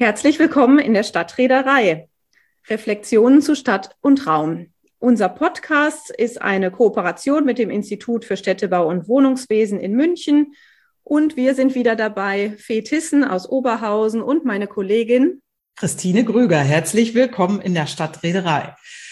Herzlich willkommen in der Stadtreederei. Reflexionen zu Stadt und Raum. Unser Podcast ist eine Kooperation mit dem Institut für Städtebau und Wohnungswesen in München. Und wir sind wieder dabei, Fee Thyssen aus Oberhausen und meine Kollegin Christine Grüger. Herzlich willkommen in der Stadtreederei.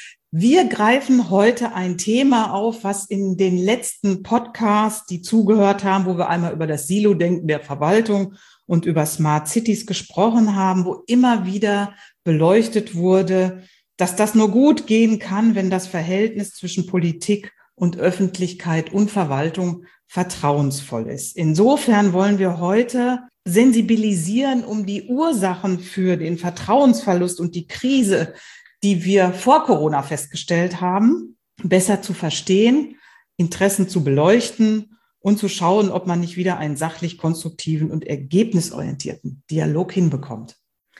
Wir greifen heute ein Thema auf, was in den letzten Podcasts, die zugehört haben, wo wir einmal über das Silo-Denken der Verwaltung und über Smart Cities gesprochen haben, wo immer wieder beleuchtet wurde, dass das nur gut gehen kann, wenn das Verhältnis zwischen Politik und Öffentlichkeit und Verwaltung vertrauensvoll ist. Insofern wollen wir heute sensibilisieren, um die Ursachen für den Vertrauensverlust und die Krise, die wir vor Corona festgestellt haben, besser zu verstehen, Interessen zu beleuchten und zu schauen, ob man nicht wieder einen sachlich konstruktiven und ergebnisorientierten Dialog hinbekommt.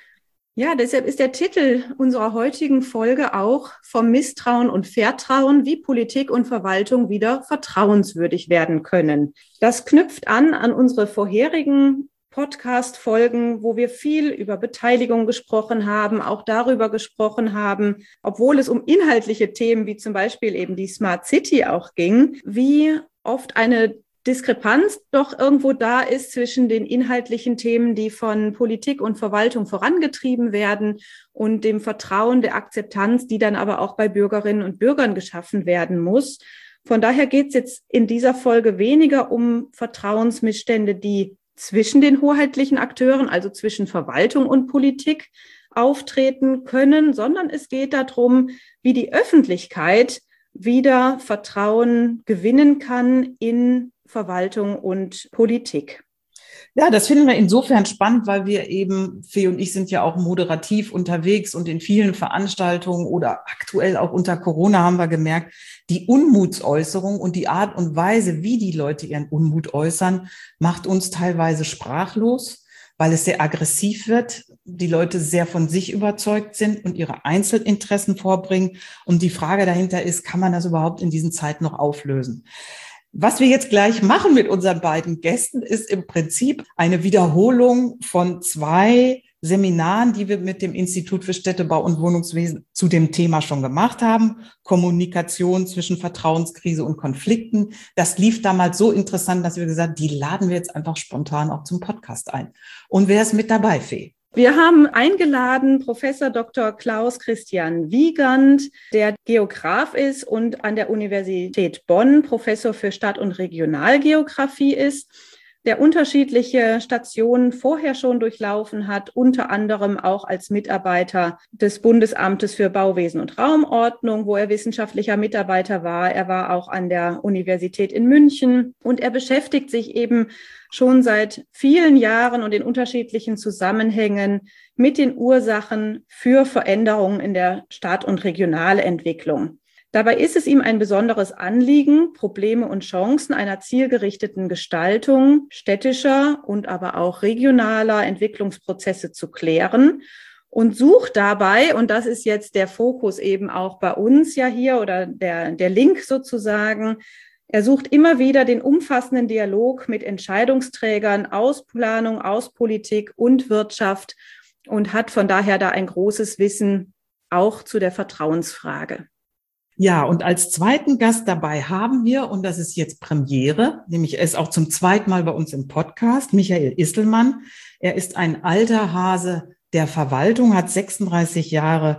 Ja, deshalb ist der Titel unserer heutigen Folge auch vom Misstrauen und Vertrauen, wie Politik und Verwaltung wieder vertrauenswürdig werden können. Das knüpft an unsere vorherigen Podcast-Folgen, wo wir viel über Beteiligung gesprochen haben, auch darüber gesprochen haben, obwohl es um inhaltliche Themen wie zum Beispiel eben die Smart City auch ging, wie oft eine Diskrepanz doch irgendwo da ist zwischen den inhaltlichen Themen, die von Politik und Verwaltung vorangetrieben werden und dem Vertrauen, der Akzeptanz, die dann aber auch bei Bürgerinnen und Bürgern geschaffen werden muss. Von daher geht es jetzt in dieser Folge weniger um Vertrauensmissstände, die zwischen den hoheitlichen Akteuren, also zwischen Verwaltung und Politik, auftreten können, sondern es geht darum, wie die Öffentlichkeit wieder Vertrauen gewinnen kann in Verwaltung und Politik. Ja, das finden wir insofern spannend, weil wir eben, Fee und ich sind ja auch moderativ unterwegs und in vielen Veranstaltungen oder aktuell auch unter Corona haben wir gemerkt, die Unmutsäußerung und die Art und Weise, wie die Leute ihren Unmut äußern, macht uns teilweise sprachlos, weil es sehr aggressiv wird, die Leute sehr von sich überzeugt sind und ihre Einzelinteressen vorbringen. Und die Frage dahinter ist, kann man das überhaupt in diesen Zeiten noch auflösen? Was wir jetzt gleich machen mit unseren beiden Gästen, ist im Prinzip eine Wiederholung von 2 Seminaren, die wir mit dem Institut für Städtebau und Wohnungswesen zu dem Thema schon gemacht haben. Kommunikation zwischen Vertrauenskrise und Konflikten. Das lief damals so interessant, dass wir gesagt haben, die laden wir jetzt einfach spontan auch zum Podcast ein. Und wer ist mit dabei, Fee? Wir haben eingeladen Professor Dr. Klaus Christian Wiegand, der Geograf ist und an der Universität Bonn Professor für Stadt- und Regionalgeografie ist, der unterschiedliche Stationen vorher schon durchlaufen hat, unter anderem auch als Mitarbeiter des Bundesamtes für Bauwesen und Raumordnung, wo er wissenschaftlicher Mitarbeiter war. Er war auch an der Universität in München und er beschäftigt sich eben schon seit vielen Jahren und in unterschiedlichen Zusammenhängen mit den Ursachen für Veränderungen in der Stadt- und Regionalentwicklung. Dabei ist es ihm ein besonderes Anliegen, Probleme und Chancen einer zielgerichteten Gestaltung städtischer und aber auch regionaler Entwicklungsprozesse zu klären und sucht dabei, und das ist jetzt der Fokus eben auch bei uns ja hier oder der Link sozusagen, er sucht immer wieder den umfassenden Dialog mit Entscheidungsträgern aus Planung, aus Politik und Wirtschaft und hat von daher da ein großes Wissen auch zu der Vertrauensfrage. Ja, und als zweiten Gast dabei haben wir, und das ist jetzt Premiere, nämlich er ist auch zum zweiten Mal bei uns im Podcast, Michael Isselmann. Er ist ein alter Hase der Verwaltung, hat 36 Jahre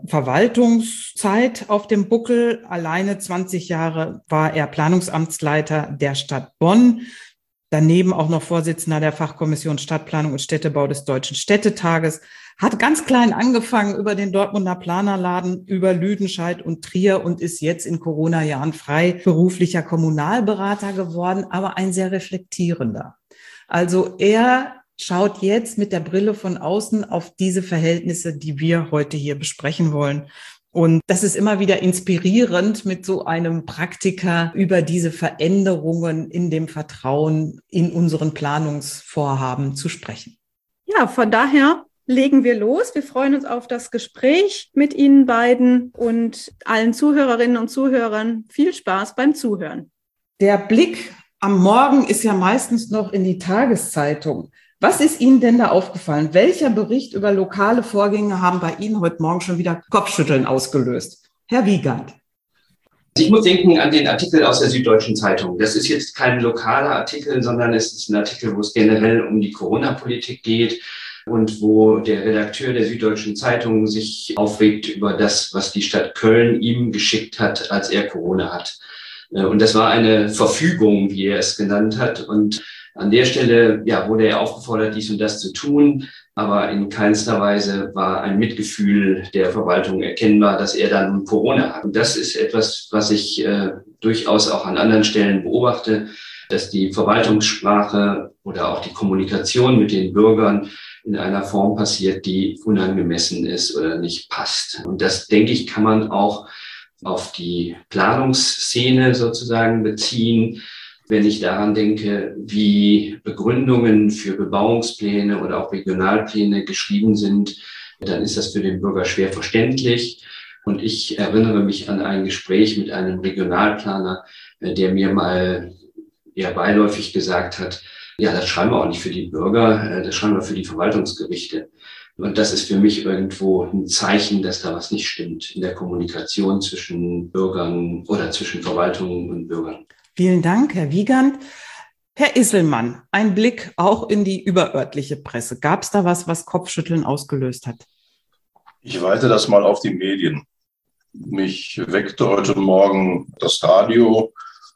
Verwaltungszeit auf dem Buckel. Alleine 20 Jahre war er Planungsamtsleiter der Stadt Bonn. Daneben auch noch Vorsitzender der Fachkommission Stadtplanung und Städtebau des Deutschen Städtetages. Hat ganz klein angefangen über den Dortmunder Planerladen, über Lüdenscheid und Trier und ist jetzt in Corona-Jahren freiberuflicher Kommunalberater geworden, aber ein sehr reflektierender. Also er schaut jetzt mit der Brille von außen auf diese Verhältnisse, die wir heute hier besprechen wollen. Und das ist immer wieder inspirierend, mit so einem Praktiker über diese Veränderungen in dem Vertrauen in unseren Planungsvorhaben zu sprechen. Ja, von daher legen wir los. Wir freuen uns auf das Gespräch mit Ihnen beiden und allen Zuhörerinnen und Zuhörern. Viel Spaß beim Zuhören. Der Blick am Morgen ist ja meistens noch in die Tageszeitung. Was ist Ihnen denn da aufgefallen? Welcher Bericht über lokale Vorgänge haben bei Ihnen heute Morgen schon wieder Kopfschütteln ausgelöst? Herr Wiegand. Ich muss denken an den Artikel aus der Süddeutschen Zeitung. Das ist jetzt kein lokaler Artikel, sondern es ist ein Artikel, wo es generell um die Corona-Politik geht und wo der Redakteur der Süddeutschen Zeitung sich aufregt über das, was die Stadt Köln ihm geschickt hat, als er Corona hat. Und das war eine Verfügung, wie er es genannt hat. Und an der Stelle wurde er aufgefordert, dies und das zu tun. Aber in keinster Weise war ein Mitgefühl der Verwaltung erkennbar, dass er dann Corona hat. Und das ist etwas, was ich durchaus auch an anderen Stellen beobachte, dass die Verwaltungssprache oder auch die Kommunikation mit den Bürgern in einer Form passiert, die unangemessen ist oder nicht passt. Und das, denke ich, kann man auch auf die Planungsszene sozusagen beziehen. Wenn ich daran denke, wie Begründungen für Bebauungspläne oder auch Regionalpläne geschrieben sind, dann ist das für den Bürger schwer verständlich. Und ich erinnere mich an ein Gespräch mit einem Regionalplaner, der mir mal eher beiläufig gesagt hat, ja, das schreiben wir auch nicht für die Bürger, das schreiben wir für die Verwaltungsgerichte. Und das ist für mich irgendwo ein Zeichen, dass da was nicht stimmt in der Kommunikation zwischen Bürgern oder zwischen Verwaltungen und Bürgern. Vielen Dank, Herr Wiegand. Herr Isselmann, ein Blick auch in die überörtliche Presse. Gab es da was Kopfschütteln ausgelöst hat? Ich weite das mal auf die Medien. Mich weckte heute Morgen das Radio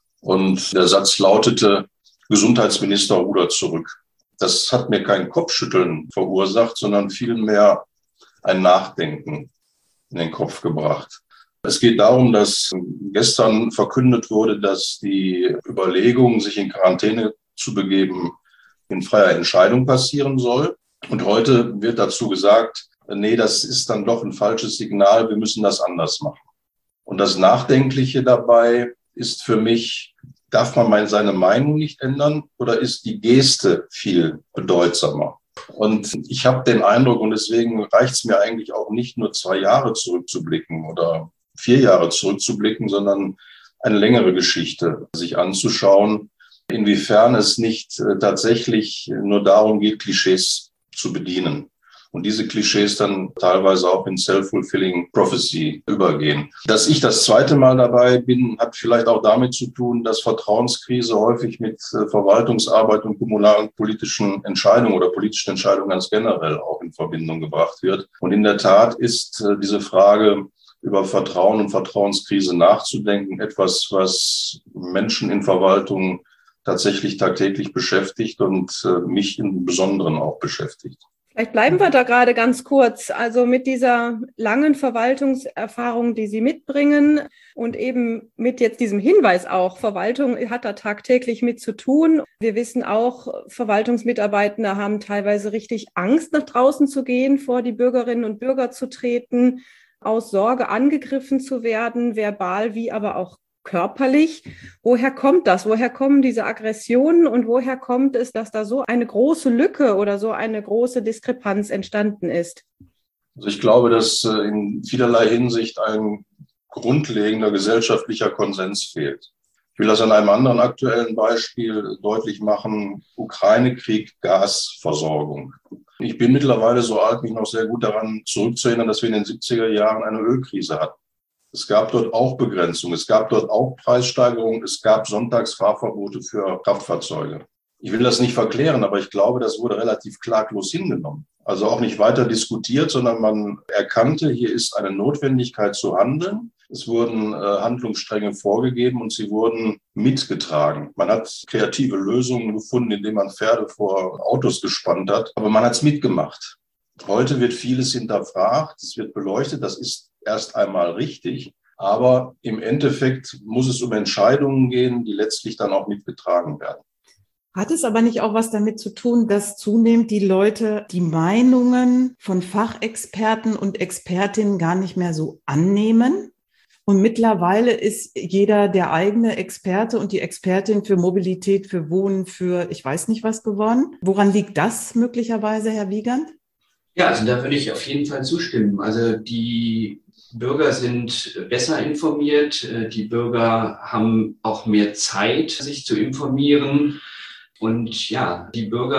und der Satz lautete, Gesundheitsminister rudert zurück. Das hat mir kein Kopfschütteln verursacht, sondern vielmehr ein Nachdenken in den Kopf gebracht. Es geht darum, dass gestern verkündet wurde, dass die Überlegung, sich in Quarantäne zu begeben, in freier Entscheidung passieren soll. Und heute wird dazu gesagt, nee, das ist dann doch ein falsches Signal, wir müssen das anders machen. Und das Nachdenkliche dabei ist für mich, darf man seine Meinung nicht ändern oder ist die Geste viel bedeutsamer? Und ich habe den Eindruck, und deswegen reicht es mir eigentlich auch nicht nur 2 Jahre zurückzublicken oder 4 Jahre zurückzublicken, sondern eine längere Geschichte sich anzuschauen, inwiefern es nicht tatsächlich nur darum geht, Klischees zu bedienen. Und diese Klischees dann teilweise auch in Self-Fulfilling Prophecy übergehen. Dass ich das 2. Mal dabei bin, hat vielleicht auch damit zu tun, dass Vertrauenskrise häufig mit Verwaltungsarbeit und kommunalen politischen Entscheidungen oder politischen Entscheidungen ganz generell auch in Verbindung gebracht wird. Und in der Tat ist diese Frage, über Vertrauen und Vertrauenskrise nachzudenken, etwas, was Menschen in Verwaltung tatsächlich tagtäglich beschäftigt und mich im Besonderen auch beschäftigt. Vielleicht bleiben wir da gerade ganz kurz. Also mit dieser langen Verwaltungserfahrung, die Sie mitbringen und eben mit jetzt diesem Hinweis auch, Verwaltung hat da tagtäglich mit zu tun. Wir wissen auch, Verwaltungsmitarbeitende haben teilweise richtig Angst, nach draußen zu gehen, vor die Bürgerinnen und Bürger zu treten, aus Sorge angegriffen zu werden, verbal wie aber auch körperlich. Woher kommt das? Woher kommen diese Aggressionen und woher kommt es, dass da so eine große Lücke oder so eine große Diskrepanz entstanden ist? Also ich glaube, dass in vielerlei Hinsicht ein grundlegender gesellschaftlicher Konsens fehlt. Ich will das an einem anderen aktuellen Beispiel deutlich machen. Ukraine-Krieg, Gasversorgung. Ich bin mittlerweile so alt, mich noch sehr gut daran zurückzuerinnern, dass wir in den 70er Jahren eine Ölkrise hatten. Es gab dort auch Begrenzungen, es gab dort auch Preissteigerungen, es gab Sonntagsfahrverbote für Kraftfahrzeuge. Ich will das nicht verklären, aber ich glaube, das wurde relativ klaglos hingenommen. Also auch nicht weiter diskutiert, sondern man erkannte, hier ist eine Notwendigkeit zu handeln. Es wurden Handlungsstränge vorgegeben und sie wurden mitgetragen. Man hat kreative Lösungen gefunden, indem man Pferde vor Autos gespannt hat, aber man hat es mitgemacht. Heute wird vieles hinterfragt, es wird beleuchtet, das ist erst einmal richtig, aber im Endeffekt muss es um Entscheidungen gehen, die letztlich dann auch mitgetragen werden. Hat es aber nicht auch was damit zu tun, dass zunehmend die Leute die Meinungen von Fachexperten und Expertinnen gar nicht mehr so annehmen? Und mittlerweile ist jeder der eigene Experte und die Expertin für Mobilität, für Wohnen, für ich weiß nicht was geworden. Woran liegt das möglicherweise, Herr Wiegand? Ja, also da würde ich auf jeden Fall zustimmen. Also die Bürger sind besser informiert. Die Bürger haben auch mehr Zeit, sich zu informieren. Und ja, die Bürger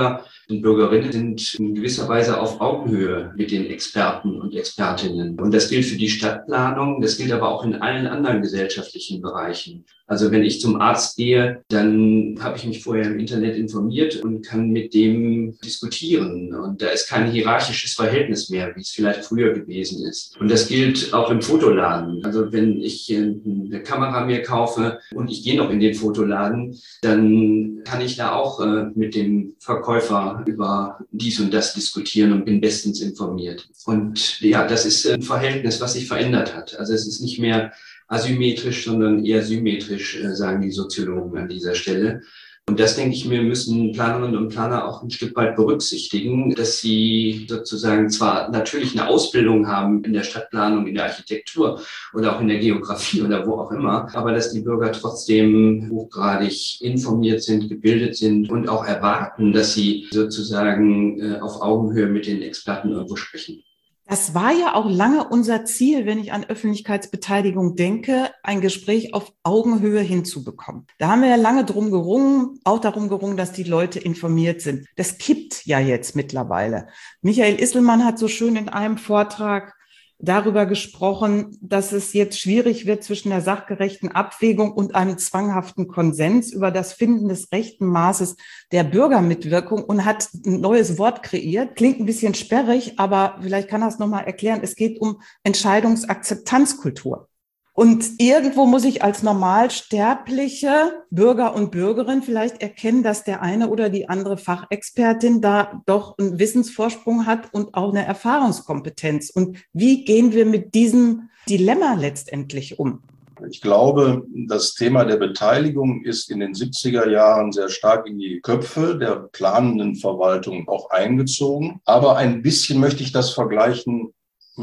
und Bürgerinnen sind in gewisser Weise auf Augenhöhe mit den Experten und Expertinnen. Und das gilt für die Stadtplanung, das gilt aber auch in allen anderen gesellschaftlichen Bereichen. Also wenn ich zum Arzt gehe, dann habe ich mich vorher im Internet informiert und kann mit dem diskutieren. Und da ist kein hierarchisches Verhältnis mehr, wie es vielleicht früher gewesen ist. Und das gilt auch im Fotoladen. Also wenn ich eine Kamera mir kaufe und ich gehe noch in den Fotoladen, dann kann ich da auch mit dem Verkäufer über dies und das diskutieren und bin bestens informiert. Und ja, das ist ein Verhältnis, was sich verändert hat. Also es ist nicht mehr asymmetrisch, sondern eher symmetrisch, sagen die Soziologen an dieser Stelle. Und das, denke ich mir, müssen Planerinnen und Planer auch ein Stück weit berücksichtigen, dass sie sozusagen zwar natürlich eine Ausbildung haben in der Stadtplanung, in der Architektur oder auch in der Geografie oder wo auch immer, aber dass die Bürger trotzdem hochgradig informiert sind, gebildet sind und auch erwarten, dass sie sozusagen auf Augenhöhe mit den Experten irgendwo sprechen. Das war ja auch lange unser Ziel, wenn ich an Öffentlichkeitsbeteiligung denke, ein Gespräch auf Augenhöhe hinzubekommen. Da haben wir ja lange drum gerungen, auch darum gerungen, dass die Leute informiert sind. Das kippt ja jetzt mittlerweile. Michael Isselmann hat so schön in einem Vortrag darüber gesprochen, dass es jetzt schwierig wird zwischen der sachgerechten Abwägung und einem zwanghaften Konsens über das Finden des rechten Maßes der Bürgermitwirkung und hat ein neues Wort kreiert. Klingt ein bisschen sperrig, aber vielleicht kann er es nochmal erklären. Es geht um Entscheidungsakzeptanzkultur. Und irgendwo muss ich als normalsterbliche Bürger und Bürgerin vielleicht erkennen, dass der eine oder die andere Fachexpertin da doch einen Wissensvorsprung hat und auch eine Erfahrungskompetenz. Und wie gehen wir mit diesem Dilemma letztendlich um? Ich glaube, das Thema der Beteiligung ist in den 70er Jahren sehr stark in die Köpfe der planenden Verwaltung auch eingezogen. Aber ein bisschen möchte ich das vergleichen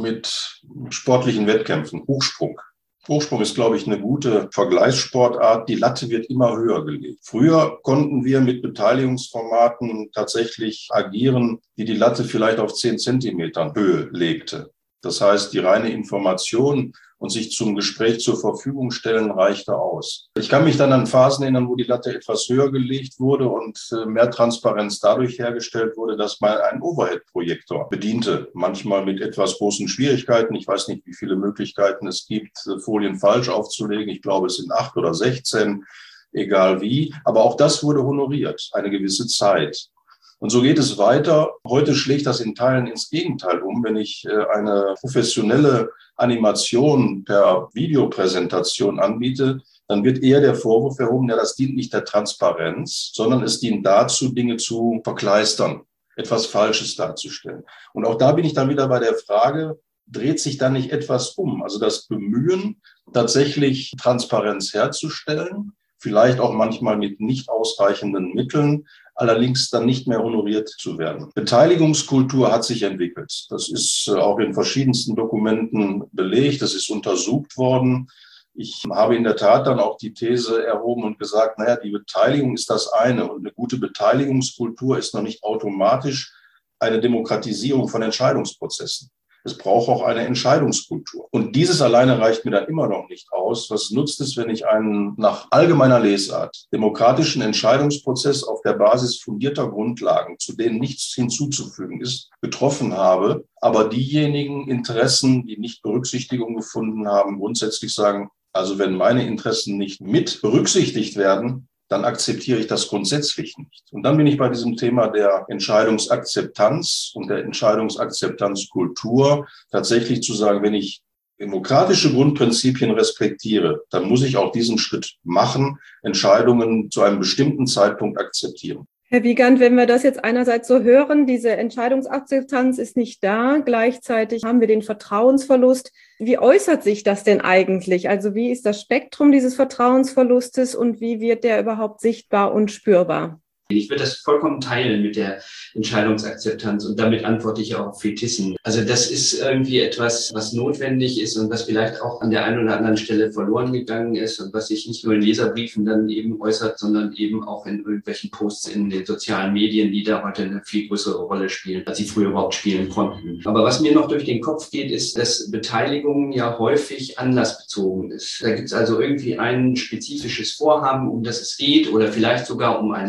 mit sportlichen Wettkämpfen, Hochsprung. Hochsprung ist, glaube ich, eine gute Vergleichssportart. Die Latte wird immer höher gelegt. Früher konnten wir mit Beteiligungsformaten tatsächlich agieren, die Latte vielleicht auf 10 Zentimetern Höhe legte. Das heißt, die reine Information und sich zum Gespräch zur Verfügung stellen reichte aus. Ich kann mich dann an Phasen erinnern, wo die Latte etwas höher gelegt wurde und mehr Transparenz dadurch hergestellt wurde, dass man einen Overhead-Projektor bediente. Manchmal mit etwas großen Schwierigkeiten. Ich weiß nicht, wie viele Möglichkeiten es gibt, Folien falsch aufzulegen. Ich glaube, es sind 8 oder 16, egal wie. Aber auch das wurde honoriert, eine gewisse Zeit. Und so geht es weiter. Heute schlägt das in Teilen ins Gegenteil um. Wenn ich eine professionelle Animation per Videopräsentation anbiete, dann wird eher der Vorwurf erhoben, ja, das dient nicht der Transparenz, sondern es dient dazu, Dinge zu verkleistern, etwas Falsches darzustellen. Und auch da bin ich dann wieder bei der Frage, dreht sich da nicht etwas um? Also das Bemühen, tatsächlich Transparenz herzustellen, vielleicht auch manchmal mit nicht ausreichenden Mitteln, allerdings dann nicht mehr honoriert zu werden. Beteiligungskultur hat sich entwickelt. Das ist auch in verschiedensten Dokumenten belegt. Das ist untersucht worden. Ich habe in der Tat dann auch die These erhoben und gesagt, naja, die Beteiligung ist das eine. Und eine gute Beteiligungskultur ist noch nicht automatisch eine Demokratisierung von Entscheidungsprozessen. Es braucht auch eine Entscheidungskultur. Und dieses alleine reicht mir dann immer noch nicht aus. Was nutzt es, wenn ich einen nach allgemeiner Lesart demokratischen Entscheidungsprozess auf der Basis fundierter Grundlagen, zu denen nichts hinzuzufügen ist, getroffen habe, aber diejenigen Interessen, die nicht Berücksichtigung gefunden haben, grundsätzlich sagen, also wenn meine Interessen nicht mit berücksichtigt werden, dann akzeptiere ich das grundsätzlich nicht. Und dann bin ich bei diesem Thema der Entscheidungsakzeptanz und der Entscheidungsakzeptanzkultur tatsächlich zu sagen, wenn ich demokratische Grundprinzipien respektiere, dann muss ich auch diesen Schritt machen, Entscheidungen zu einem bestimmten Zeitpunkt akzeptieren. Herr Wiegand, wenn wir das jetzt einerseits so hören, diese Entscheidungsakzeptanz ist nicht da, gleichzeitig haben wir den Vertrauensverlust. Wie äußert sich das denn eigentlich? Also wie ist das Spektrum dieses Vertrauensverlustes und wie wird der überhaupt sichtbar und spürbar? Ich würde das vollkommen teilen mit der Entscheidungsakzeptanz und damit antworte ich auch auf Fetissen. Also das ist irgendwie etwas, was notwendig ist und was vielleicht auch an der einen oder anderen Stelle verloren gegangen ist und was sich nicht nur in Leserbriefen dann eben äußert, sondern eben auch in irgendwelchen Posts in den sozialen Medien, die da heute eine viel größere Rolle spielen, als sie früher überhaupt spielen konnten. Aber was mir noch durch den Kopf geht, ist, dass Beteiligung ja häufig anlassbezogen ist. Da gibt es also irgendwie ein spezifisches Vorhaben, um das es geht oder vielleicht sogar um ein Leitbild,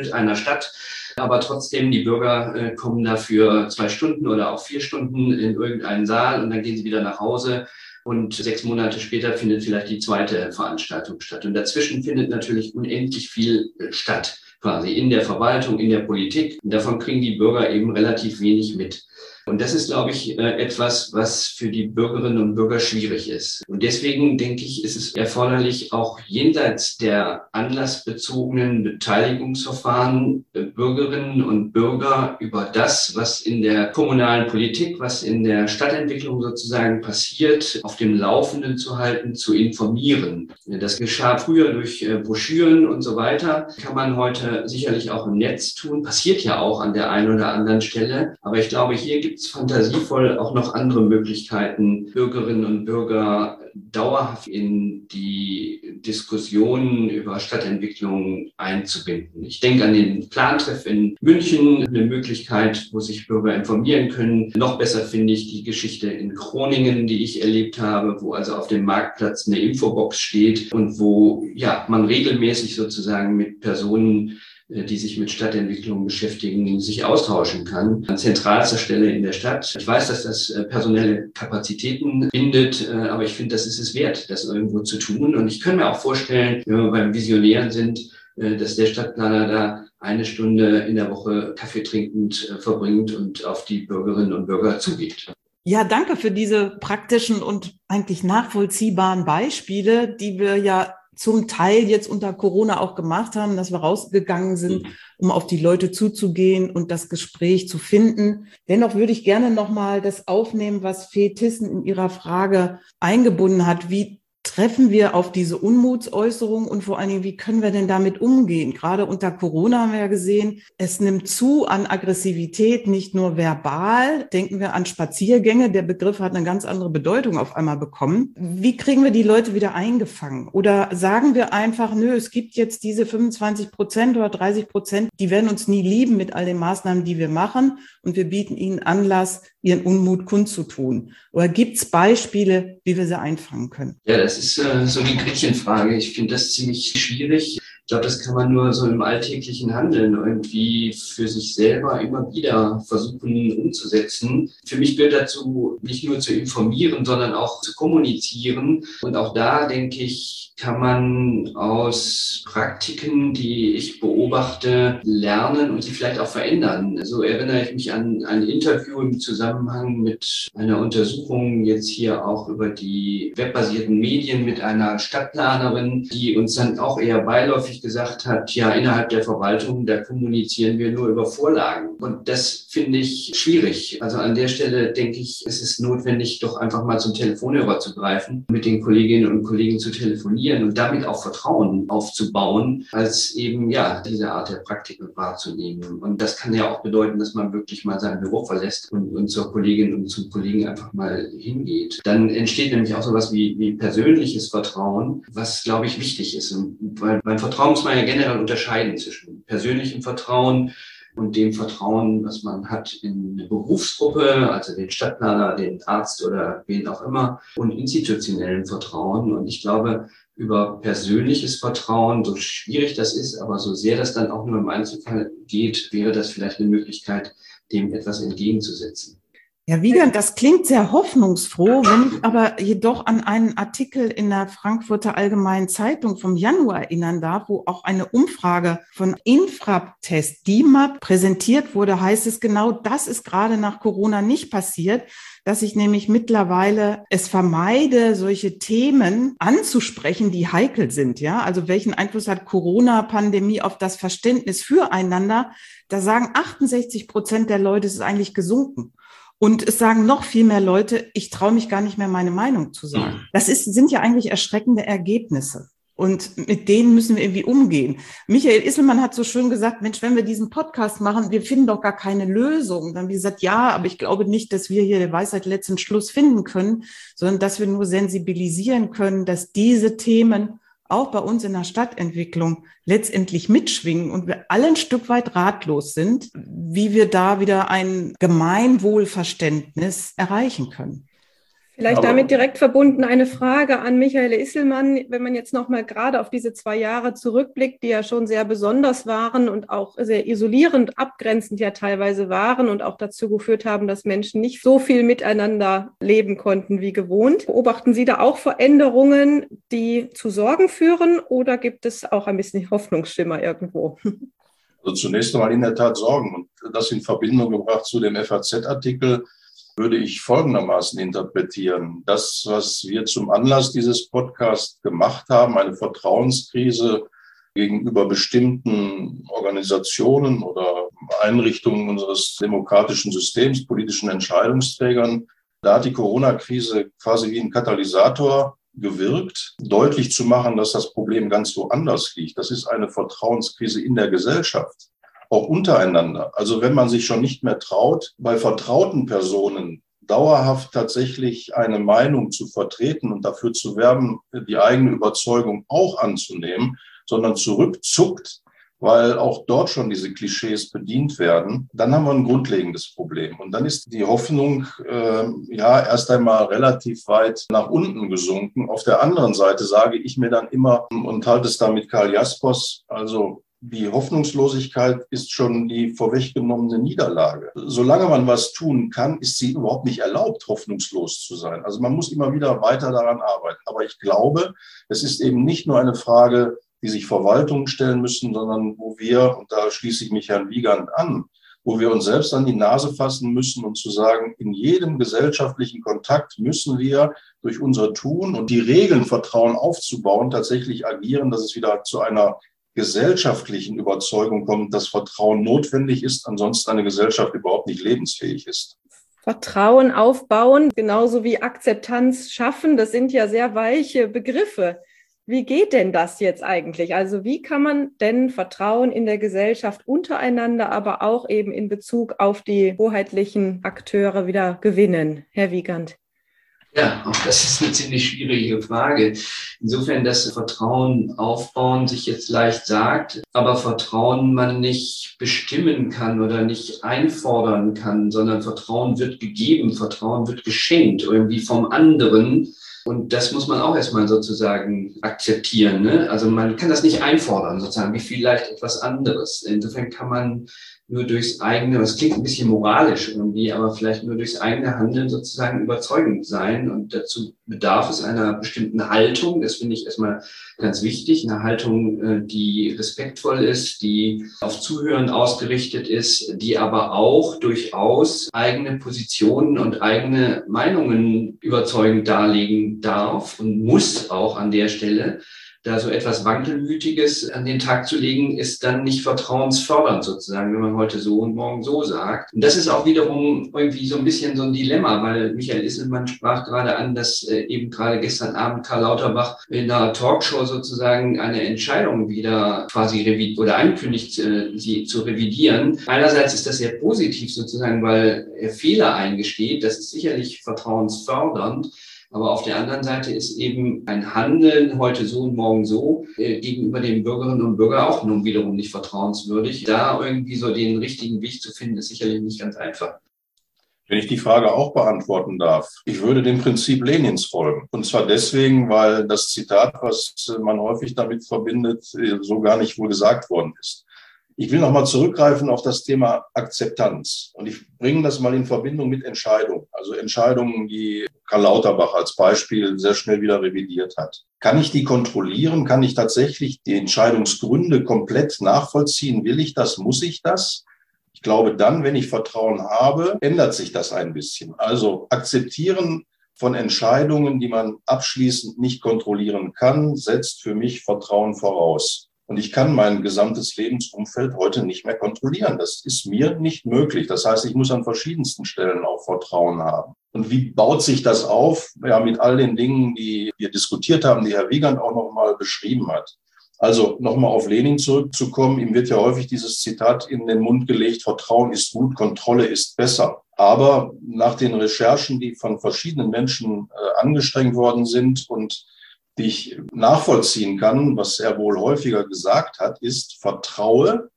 Schritt einer Stadt. Aber trotzdem, die Bürger kommen dafür 2 Stunden oder auch 4 Stunden in irgendeinen Saal und dann gehen sie wieder nach Hause. Und 6 Monate später findet vielleicht die zweite Veranstaltung statt. Und dazwischen findet natürlich unendlich viel statt, quasi in der Verwaltung, in der Politik. Und davon kriegen die Bürger eben relativ wenig mit. Und das ist, glaube ich, etwas, was für die Bürgerinnen und Bürger schwierig ist. Und deswegen denke ich, ist es erforderlich, auch jenseits der anlassbezogenen Beteiligungsverfahren Bürgerinnen und Bürger über das, was in der kommunalen Politik, was in der Stadtentwicklung sozusagen passiert, auf dem Laufenden zu halten, zu informieren. Das geschah früher durch Broschüren und so weiter. Kann man heute sicherlich auch im Netz tun. Passiert ja auch an der einen oder anderen Stelle. Aber ich glaube, hier gibt es fantasievoll auch noch andere Möglichkeiten, Bürgerinnen und Bürger dauerhaft in die Diskussionen über Stadtentwicklung einzubinden. Ich denke an den Plantreff in München, eine Möglichkeit, wo sich Bürger informieren können. Noch besser finde ich die Geschichte in Groningen, die ich erlebt habe, wo also auf dem Marktplatz eine Infobox steht und wo man regelmäßig sozusagen mit Personen, die sich mit Stadtentwicklung beschäftigen, sich austauschen kann. An zentralster Stelle in der Stadt. Ich weiß, dass das personelle Kapazitäten bindet, aber ich finde, das ist es wert, das irgendwo zu tun. Und ich kann mir auch vorstellen, wenn wir beim Visionären sind, dass der Stadtplaner da 1 Stunde in der Woche Kaffee trinkend verbringt und auf die Bürgerinnen und Bürger zugeht. Ja, danke für diese praktischen und eigentlich nachvollziehbaren Beispiele, die wir ja zum Teil jetzt unter Corona auch gemacht haben, dass wir rausgegangen sind, um auf die Leute zuzugehen und das Gespräch zu finden. Dennoch würde ich gerne nochmal das aufnehmen, was Fee Thyssen in ihrer Frage eingebunden hat. Wie treffen wir auf diese Unmutsäußerung und vor allen Dingen, wie können wir denn damit umgehen? Gerade unter Corona haben wir ja gesehen, es nimmt zu an Aggressivität, nicht nur verbal. Denken wir an Spaziergänge. Der Begriff hat eine ganz andere Bedeutung auf einmal bekommen. Wie kriegen wir die Leute wieder eingefangen? Oder sagen wir einfach, es gibt jetzt diese 25% oder 30%, die werden uns nie lieben mit all den Maßnahmen, die wir machen und wir bieten ihnen Anlass, ihren Unmut kundzutun. Oder gibt es Beispiele, wie wir sie einfangen können? Ja, das ist so die Gretchenfrage. Ich finde das ziemlich schwierig. Ich glaube, das kann man nur so im alltäglichen Handeln irgendwie für sich selber immer wieder versuchen umzusetzen. Für mich gehört dazu, nicht nur zu informieren, sondern auch zu kommunizieren. Und auch da, denke ich, kann man aus Praktiken, die ich beobachte, lernen und sie vielleicht auch verändern. So erinnere ich mich an ein Interview im Zusammenhang mit einer Untersuchung jetzt hier auch über die webbasierten Medien mit einer Stadtplanerin, die uns dann auch eher beiläufig gesagt hat, ja, innerhalb der Verwaltung, da kommunizieren wir nur über Vorlagen. Und das finde ich schwierig. Also an der Stelle denke ich, es ist notwendig, doch einfach mal zum Telefonhörer zu greifen, mit den Kolleginnen und Kollegen zu telefonieren und damit auch Vertrauen aufzubauen, als eben, diese Art der Praktiken wahrzunehmen. Und das kann ja auch bedeuten, dass man wirklich mal sein Büro verlässt und zur Kollegin und zum Kollegen einfach mal hingeht. Dann entsteht nämlich auch sowas wie persönliches Vertrauen, was, glaube ich, wichtig ist. Und beim Vertrauen muss man ja generell unterscheiden zwischen persönlichem Vertrauen und dem Vertrauen, was man hat in eine Berufsgruppe, also den Stadtplaner, den Arzt oder wen auch immer, und institutionellem Vertrauen. Und ich glaube, über persönliches Vertrauen, so schwierig das ist, aber so sehr das dann auch nur im Einzelfall geht, wäre das vielleicht eine Möglichkeit, dem etwas entgegenzusetzen. Ja, Wiegand, das klingt sehr hoffnungsfroh, wenn ich aber jedoch an einen Artikel in der Frankfurter Allgemeinen Zeitung vom Januar erinnern darf, wo auch eine Umfrage von Infraptest, DIMAP, präsentiert wurde, heißt es genau, das ist gerade nach Corona nicht passiert, dass ich nämlich mittlerweile es vermeide, solche Themen anzusprechen, die heikel sind. Ja, also welchen Einfluss hat Corona-Pandemie auf das Verständnis füreinander? Da sagen 68% der Leute, es ist eigentlich gesunken. Und es sagen noch viel mehr Leute, ich traue mich gar nicht mehr, meine Meinung zu sagen. Das sind ja eigentlich erschreckende Ergebnisse. Und mit denen müssen wir irgendwie umgehen. Michael Isselmann hat so schön gesagt, Mensch, wenn wir diesen Podcast machen, wir finden doch gar keine Lösung. Dann haben wir gesagt, ja, aber ich glaube nicht, dass wir hier der Weisheit letzten Schluss finden können, sondern dass wir nur sensibilisieren können, dass diese Themen auch bei uns in der Stadtentwicklung letztendlich mitschwingen und wir alle ein Stück weit ratlos sind, wie wir da wieder ein Gemeinwohlverständnis erreichen können. Vielleicht damit direkt verbunden eine Frage an Michael Isselmann. Wenn man jetzt nochmal gerade auf diese 2 Jahre zurückblickt, die ja schon sehr besonders waren und auch sehr isolierend, abgrenzend ja teilweise waren und auch dazu geführt haben, dass Menschen nicht so viel miteinander leben konnten wie gewohnt. Beobachten Sie da auch Veränderungen, die zu Sorgen führen, oder gibt es auch ein bisschen Hoffnungsschimmer irgendwo? Also zunächst einmal in der Tat Sorgen, und das in Verbindung gebracht zu dem FAZ-Artikel würde ich folgendermaßen interpretieren. Das, was wir zum Anlass dieses Podcasts gemacht haben, eine Vertrauenskrise gegenüber bestimmten Organisationen oder Einrichtungen unseres demokratischen Systems, politischen Entscheidungsträgern, da hat die Corona-Krise quasi wie ein Katalysator gewirkt, deutlich zu machen, dass das Problem ganz woanders liegt. Das ist eine Vertrauenskrise in der Gesellschaft, auch untereinander. Also wenn man sich schon nicht mehr traut, bei vertrauten Personen dauerhaft tatsächlich eine Meinung zu vertreten und dafür zu werben, die eigene Überzeugung auch anzunehmen, sondern zurückzuckt, weil auch dort schon diese Klischees bedient werden, dann haben wir ein grundlegendes Problem. Und dann ist die Hoffnung erst einmal relativ weit nach unten gesunken. Auf der anderen Seite sage ich mir dann immer und halte es da mit Karl Jaspers, also die Hoffnungslosigkeit ist schon die vorweggenommene Niederlage. Solange man was tun kann, ist sie überhaupt nicht erlaubt, hoffnungslos zu sein. Also man muss immer wieder weiter daran arbeiten. Aber ich glaube, es ist eben nicht nur eine Frage, die sich Verwaltungen stellen müssen, sondern wo wir, und da schließe ich mich Herrn Wiegand an, wo wir uns selbst an die Nase fassen müssen und zu sagen, in jedem gesellschaftlichen Kontakt müssen wir durch unser Tun und die Regeln, Vertrauen aufzubauen, tatsächlich agieren, dass es wieder zu einer gesellschaftlichen Überzeugung kommt, dass Vertrauen notwendig ist, ansonsten eine Gesellschaft überhaupt nicht lebensfähig ist. Vertrauen aufbauen, genauso wie Akzeptanz schaffen, das sind ja sehr weiche Begriffe. Wie geht denn das jetzt eigentlich? Also wie kann man denn Vertrauen in der Gesellschaft untereinander, aber auch eben in Bezug auf die hoheitlichen Akteure wieder gewinnen? Herr Wiegand. Ja, auch das ist eine ziemlich schwierige Frage. Insofern, dass Vertrauen aufbauen sich jetzt leicht sagt, aber Vertrauen man nicht bestimmen kann oder nicht einfordern kann, sondern Vertrauen wird gegeben, Vertrauen wird geschenkt, irgendwie vom anderen. Und das muss man auch erstmal sozusagen akzeptieren, ne? Also man kann das nicht einfordern, sozusagen, wie vielleicht etwas anderes. Insofern kann man nur durchs eigene, das klingt ein bisschen moralisch irgendwie, aber vielleicht nur durchs eigene Handeln sozusagen überzeugend sein. Und dazu bedarf es einer bestimmten Haltung. Das finde ich erstmal ganz wichtig. Eine Haltung, die respektvoll ist, die auf Zuhören ausgerichtet ist, die aber auch durchaus eigene Positionen und eigene Meinungen überzeugend darlegen darf und muss auch an der Stelle. Da so etwas Wankelmütiges an den Tag zu legen, ist dann nicht vertrauensfördernd sozusagen, wenn man heute so und morgen so sagt. Und das ist auch wiederum irgendwie so ein bisschen so ein Dilemma, weil Michael Isselmann sprach gerade an, dass eben gerade gestern Abend Karl Lauterbach in einer Talkshow sozusagen eine Entscheidung wieder quasi oder ankündigt, sie zu revidieren. Einerseits ist das sehr positiv sozusagen, weil er Fehler eingesteht. Das ist sicherlich vertrauensfördernd. Aber auf der anderen Seite ist eben ein Handeln heute so und morgen so gegenüber den Bürgerinnen und Bürgern auch nun wiederum nicht vertrauenswürdig. Da irgendwie so den richtigen Weg zu finden, ist sicherlich nicht ganz einfach. Wenn ich die Frage auch beantworten darf, ich würde dem Prinzip Lenins folgen. Und zwar deswegen, weil das Zitat, was man häufig damit verbindet, so gar nicht wohl gesagt worden ist. Ich will nochmal zurückgreifen auf das Thema Akzeptanz. Und ich bringe das mal in Verbindung mit Entscheidungen. Also Entscheidungen, die Karl Lauterbach als Beispiel sehr schnell wieder revidiert hat. Kann ich die kontrollieren? Kann ich tatsächlich die Entscheidungsgründe komplett nachvollziehen? Will ich das? Muss ich das? Ich glaube, dann, wenn ich Vertrauen habe, ändert sich das ein bisschen. Also akzeptieren von Entscheidungen, die man abschließend nicht kontrollieren kann, setzt für mich Vertrauen voraus. Und ich kann mein gesamtes Lebensumfeld heute nicht mehr kontrollieren. Das ist mir nicht möglich. Das heißt, ich muss an verschiedensten Stellen auch Vertrauen haben. Und wie baut sich das auf? Ja, mit all den Dingen, die wir diskutiert haben, die Herr Wiegand auch nochmal beschrieben hat. Also nochmal auf Lenin zurückzukommen. Ihm wird ja häufig dieses Zitat in den Mund gelegt, Vertrauen ist gut, Kontrolle ist besser. Aber nach den Recherchen, die von verschiedenen Menschen angestrengt worden sind und die ich nachvollziehen kann, was er wohl häufiger gesagt hat, ist, vertraue,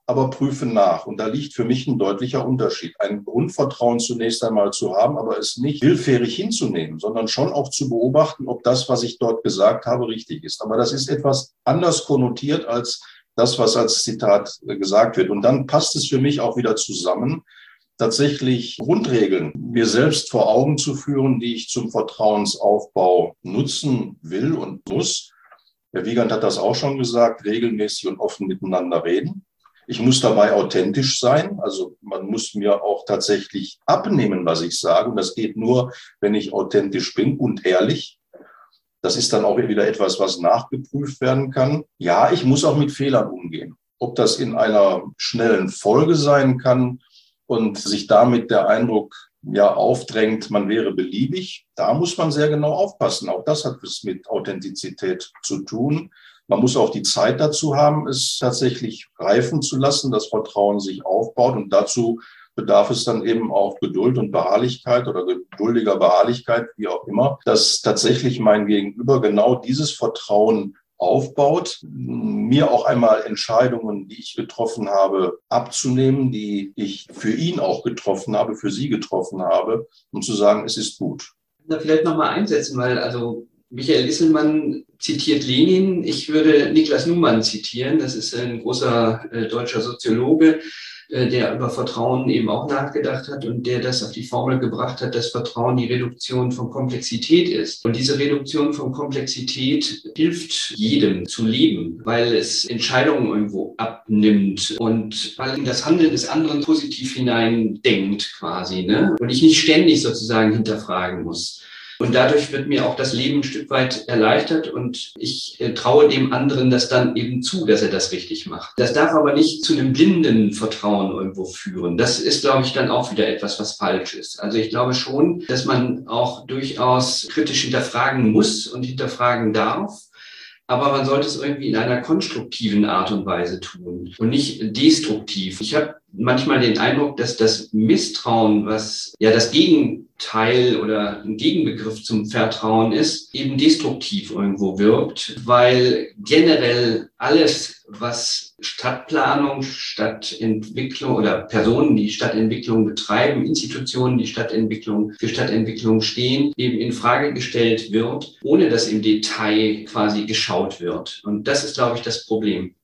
aber prüfe nach. Und da liegt für mich ein deutlicher Unterschied. Ein Grundvertrauen zunächst einmal zu haben, aber es nicht willfährig hinzunehmen, sondern schon auch zu beobachten, ob das, was ich dort gesagt habe, richtig ist. Aber das ist etwas anders konnotiert als das, was als Zitat gesagt wird. Und dann passt es für mich auch wieder zusammen, tatsächlich Grundregeln mir selbst vor Augen zu führen, die ich zum Vertrauensaufbau nutzen will und muss. Herr Wiegand hat das auch schon gesagt, regelmäßig und offen miteinander reden. Ich muss dabei authentisch sein, also man muss mir auch tatsächlich abnehmen, was ich sage. Und das geht nur, wenn ich authentisch bin und ehrlich. Das ist dann auch wieder etwas, was nachgeprüft werden kann. Ja, ich muss auch mit Fehlern umgehen. Ob das in einer schnellen Folge sein kann und sich damit der Eindruck aufdrängt, man wäre beliebig, da muss man sehr genau aufpassen. Auch das hat es mit Authentizität zu tun. Man muss auch die Zeit dazu haben, es tatsächlich reifen zu lassen, dass Vertrauen sich aufbaut. Und dazu bedarf es dann eben auch Geduld und Beharrlichkeit oder geduldiger Beharrlichkeit, wie auch immer, dass tatsächlich mein Gegenüber genau dieses Vertrauen aufbaut, mir auch einmal Entscheidungen, die ich getroffen habe, abzunehmen, die ich für ihn auch getroffen habe, für sie getroffen habe, um zu sagen, es ist gut. Da vielleicht nochmal einsetzen, weil Michael Isselmann zitiert Lenin. Ich würde Niklas Luhmann zitieren. Das ist ein großer deutscher Soziologe, der über Vertrauen eben auch nachgedacht hat und der das auf die Formel gebracht hat, dass Vertrauen die Reduktion von Komplexität ist. Und diese Reduktion von Komplexität hilft jedem zu leben, weil es Entscheidungen irgendwo abnimmt und weil in das Handeln des anderen positiv hineindenkt quasi, ne? Und ich nicht ständig sozusagen hinterfragen muss. Und dadurch wird mir auch das Leben ein Stück weit erleichtert und ich traue dem anderen das dann eben zu, dass er das richtig macht. Das darf aber nicht zu einem blinden Vertrauen irgendwo führen. Das ist, glaube ich, dann auch wieder etwas, was falsch ist. Also ich glaube schon, dass man auch durchaus kritisch hinterfragen muss und hinterfragen darf. Aber man sollte es irgendwie in einer konstruktiven Art und Weise tun und nicht destruktiv. Ich habe manchmal den Eindruck, dass das Misstrauen, was ja das Gegenteil oder ein Gegenbegriff zum Vertrauen ist, eben destruktiv irgendwo wirkt, weil generell alles, was Stadtplanung, Stadtentwicklung oder Personen, die Stadtentwicklung betreiben, Institutionen, die für Stadtentwicklung stehen, eben in Frage gestellt wird, ohne dass im Detail quasi geschaut wird. Und das ist, glaube ich, das Problem.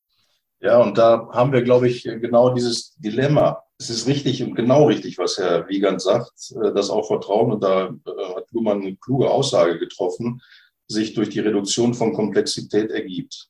Ja, und da haben wir, glaube ich, genau dieses Dilemma. Es ist richtig und genau richtig, was Herr Wiegand sagt, dass auch Vertrauen, und da hat Luhmann eine kluge Aussage getroffen, sich durch die Reduktion von Komplexität ergibt.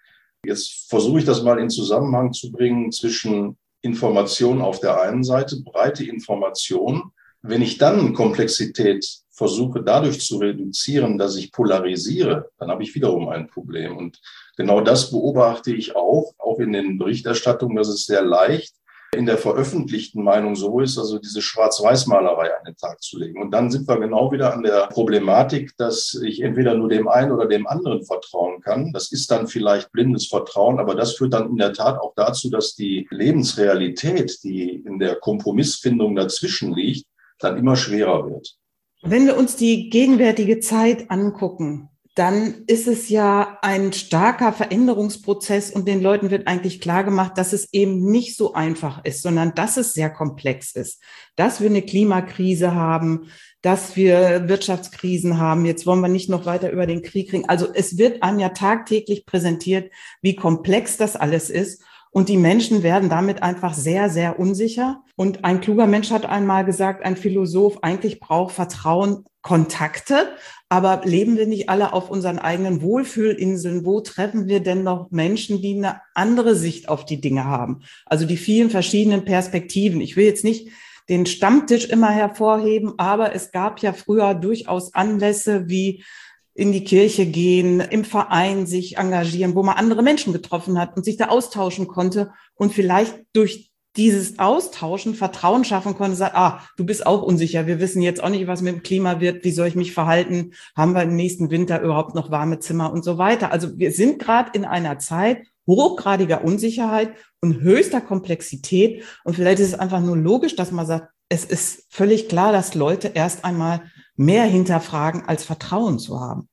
Jetzt versuche ich das mal in Zusammenhang zu bringen zwischen Information auf der einen Seite, breite Information. Wenn ich dann Komplexität versuche dadurch zu reduzieren, dass ich polarisiere, dann habe ich wiederum ein Problem. Und genau das beobachte ich auch in den Berichterstattungen, dass es sehr leicht in der veröffentlichten Meinung so ist, also diese Schwarz-Weiß-Malerei an den Tag zu legen. Und dann sind wir genau wieder an der Problematik, dass ich entweder nur dem einen oder dem anderen vertrauen kann. Das ist dann vielleicht blindes Vertrauen, aber das führt dann in der Tat auch dazu, dass die Lebensrealität, die in der Kompromissfindung dazwischen liegt, dann immer schwerer wird. Wenn wir uns die gegenwärtige Zeit angucken, dann ist es ja ein starker Veränderungsprozess und den Leuten wird eigentlich klar gemacht, dass es eben nicht so einfach ist, sondern dass es sehr komplex ist, dass wir eine Klimakrise haben, dass wir Wirtschaftskrisen haben. Jetzt wollen wir nicht noch weiter über den Krieg reden. Also es wird einem ja tagtäglich präsentiert, wie komplex das alles ist. Und die Menschen werden damit einfach sehr, sehr unsicher. Und ein kluger Mensch hat einmal gesagt, ein Philosoph, eigentlich braucht Vertrauen Kontakte, aber leben wir nicht alle auf unseren eigenen Wohlfühlinseln? Wo treffen wir denn noch Menschen, die eine andere Sicht auf die Dinge haben? Also die vielen verschiedenen Perspektiven. Ich will jetzt nicht den Stammtisch immer hervorheben, aber es gab ja früher durchaus Anlässe wie in die Kirche gehen, im Verein sich engagieren, wo man andere Menschen getroffen hat und sich da austauschen konnte und vielleicht durch dieses Austauschen Vertrauen schaffen konnte, sagt, du bist auch unsicher, wir wissen jetzt auch nicht, was mit dem Klima wird, wie soll ich mich verhalten, haben wir im nächsten Winter überhaupt noch warme Zimmer und so weiter. Also wir sind gerade in einer Zeit hochgradiger Unsicherheit und höchster Komplexität und vielleicht ist es einfach nur logisch, dass man sagt, es ist völlig klar, dass Leute erst einmal mehr hinterfragen, als Vertrauen zu haben.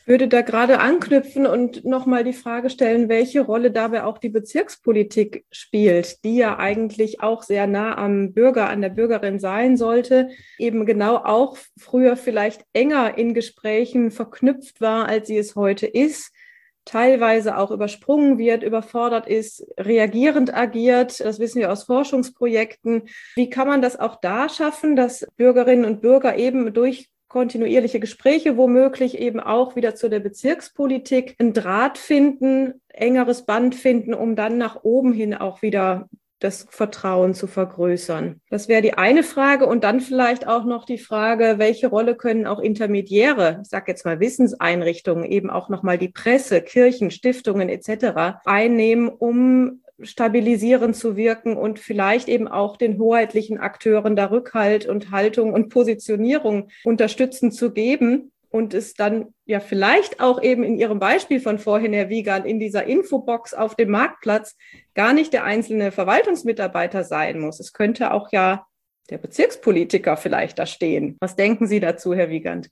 Würde da gerade anknüpfen und nochmal die Frage stellen, welche Rolle dabei auch die Bezirkspolitik spielt, die ja eigentlich auch sehr nah am Bürger, an der Bürgerin sein sollte, eben genau auch früher vielleicht enger in Gesprächen verknüpft war, als sie es heute ist, teilweise auch übersprungen wird, überfordert ist, reagierend agiert. Das wissen wir aus Forschungsprojekten. Wie kann man das auch da schaffen, dass Bürgerinnen und Bürger eben durch kontinuierliche Gespräche womöglich eben auch wieder zu der Bezirkspolitik einen Draht finden, engeres Band finden, um dann nach oben hin auch wieder das Vertrauen zu vergrößern? Das wäre die eine Frage. Und dann vielleicht auch noch die Frage, welche Rolle können auch Intermediäre, ich sage jetzt mal Wissenseinrichtungen, eben auch nochmal die Presse, Kirchen, Stiftungen etc. einnehmen, um stabilisierend zu wirken und vielleicht eben auch den hoheitlichen Akteuren da Rückhalt und Haltung und Positionierung unterstützend zu geben und es dann ja vielleicht auch eben in Ihrem Beispiel von vorhin, Herr Wiegand, in dieser Infobox auf dem Marktplatz gar nicht der einzelne Verwaltungsmitarbeiter sein muss. Es könnte auch ja der Bezirkspolitiker vielleicht da stehen. Was denken Sie dazu, Herr Wiegand?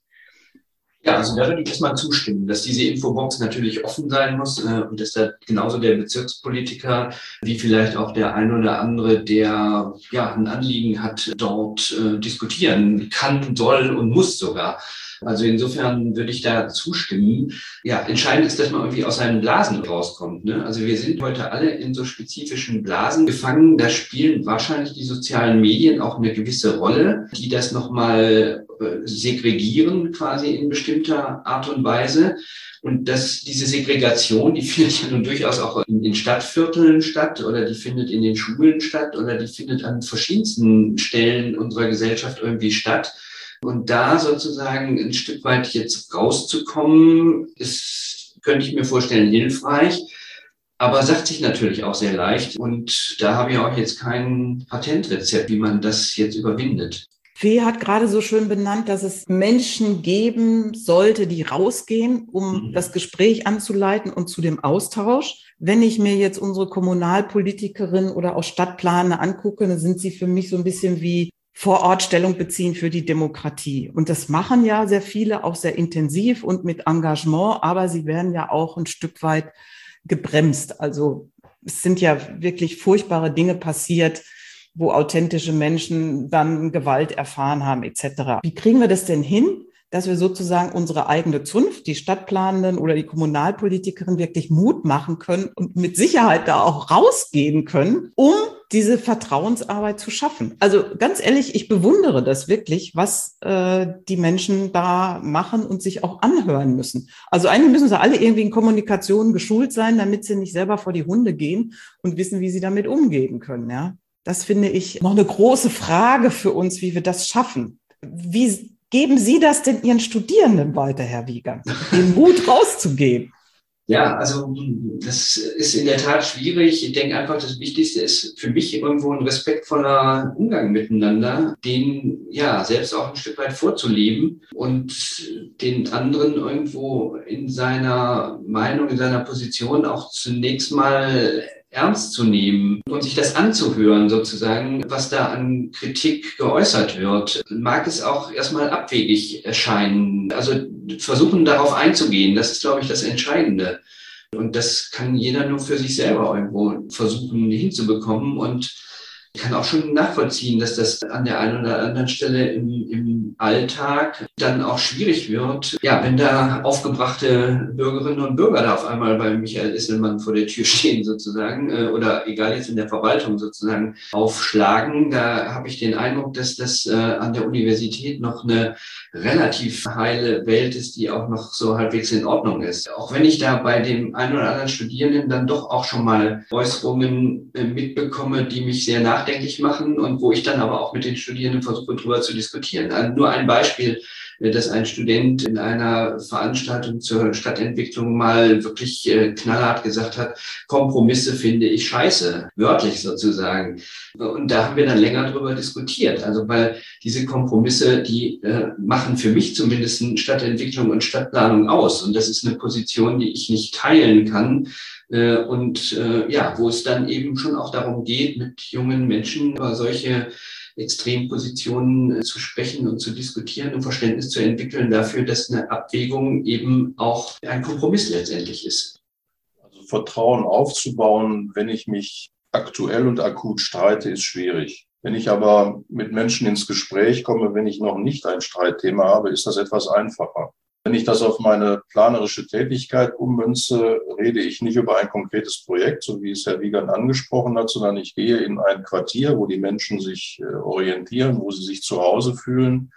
Ja, also da würde ich erstmal zustimmen, dass diese Infobox natürlich offen sein muss und dass da genauso der Bezirkspolitiker wie vielleicht auch der ein oder andere, der ja ein Anliegen hat, dort diskutieren kann, soll und muss sogar. Also insofern würde ich da zustimmen. Ja, entscheidend ist, dass man irgendwie aus seinen Blasen rauskommt, ne? Also wir sind heute alle in so spezifischen Blasen gefangen. Da spielen wahrscheinlich die sozialen Medien auch eine gewisse Rolle, die das nochmal segregieren quasi in bestimmter Art und Weise. Und diese Segregation, die findet ja nun durchaus auch in Stadtvierteln statt oder die findet in den Schulen statt oder die findet an verschiedensten Stellen unserer Gesellschaft irgendwie statt. Und da sozusagen ein Stück weit jetzt rauszukommen, ist, könnte ich mir vorstellen, hilfreich, aber sagt sich natürlich auch sehr leicht. Und da habe ich auch jetzt kein Patentrezept, wie man das jetzt überwindet. Fee hat gerade so schön benannt, dass es Menschen geben sollte, die rausgehen, um das Gespräch anzuleiten und zu dem Austausch. Wenn ich mir jetzt unsere Kommunalpolitikerin oder auch Stadtplaner angucke, dann sind sie für mich so ein bisschen wie vor Ort Stellung beziehen für die Demokratie. Und das machen ja sehr viele, auch sehr intensiv und mit Engagement, aber sie werden ja auch ein Stück weit gebremst. Also es sind ja wirklich furchtbare Dinge passiert, wo authentische Menschen dann Gewalt erfahren haben etc. Wie kriegen wir das denn hin, dass wir sozusagen unsere eigene Zunft, die Stadtplanenden oder die Kommunalpolitikerin wirklich Mut machen können und mit Sicherheit da auch rausgehen können, um diese Vertrauensarbeit zu schaffen? Also ganz ehrlich, ich bewundere das wirklich, was die Menschen da machen und sich auch anhören müssen. Also eigentlich müssen sie alle irgendwie in Kommunikation geschult sein, damit sie nicht selber vor die Hunde gehen und wissen, wie sie damit umgehen können. Ja, das finde ich noch eine große Frage für uns, wie wir das schaffen. Wie geben Sie das denn Ihren Studierenden weiter, Herr Wiegand, den Mut rauszugehen? Ja, also das ist in der Tat schwierig. Ich denke einfach, das Wichtigste ist für mich irgendwo ein respektvoller Umgang miteinander, den ja selbst auch ein Stück weit vorzuleben und den anderen irgendwo in seiner Meinung, in seiner Position auch zunächst mal ernst zu nehmen und sich das anzuhören sozusagen, was da an Kritik geäußert wird. Mag es auch erstmal abwegig erscheinen. Also versuchen darauf einzugehen, das ist, glaube ich, das Entscheidende. Und das kann jeder nur für sich selber irgendwo versuchen hinzubekommen. Und ich kann auch schon nachvollziehen, dass das an der einen oder anderen Stelle im Alltag dann auch schwierig wird. Ja, wenn da aufgebrachte Bürgerinnen und Bürger da auf einmal bei Michael Isselmann vor der Tür stehen sozusagen oder egal jetzt in der Verwaltung sozusagen aufschlagen, da habe ich den Eindruck, dass das an der Universität noch eine relativ heile Welt ist, die auch noch so halbwegs in Ordnung ist. Auch wenn ich da bei dem einen oder anderen Studierenden dann doch auch schon mal Äußerungen mitbekomme, die mich sehr nachdenklich machen und wo ich dann aber auch mit den Studierenden versuche, drüber zu diskutieren. Also nur ein Beispiel, dass ein Student in einer Veranstaltung zur Stadtentwicklung mal wirklich knallhart gesagt hat, Kompromisse finde ich scheiße, wörtlich sozusagen. Und da haben wir dann länger drüber diskutiert. Also weil diese Kompromisse, die machen für mich zumindest Stadtentwicklung und Stadtplanung aus. Und das ist eine Position, die ich nicht teilen kann. Und ja, wo es dann eben schon auch darum geht, mit jungen Menschen über solche Extrempositionen zu sprechen und zu diskutieren und Verständnis zu entwickeln dafür, dass eine Abwägung eben auch ein Kompromiss letztendlich ist. Also Vertrauen aufzubauen, wenn ich mich aktuell und akut streite, ist schwierig. Wenn ich aber mit Menschen ins Gespräch komme, wenn ich noch nicht ein Streitthema habe, ist das etwas einfacher. Wenn ich das auf meine planerische Tätigkeit ummünze, rede ich nicht über ein konkretes Projekt, so wie es Herr Wiegand angesprochen hat, sondern ich gehe in ein Quartier, wo die Menschen sich orientieren, wo sie sich zu Hause fühlen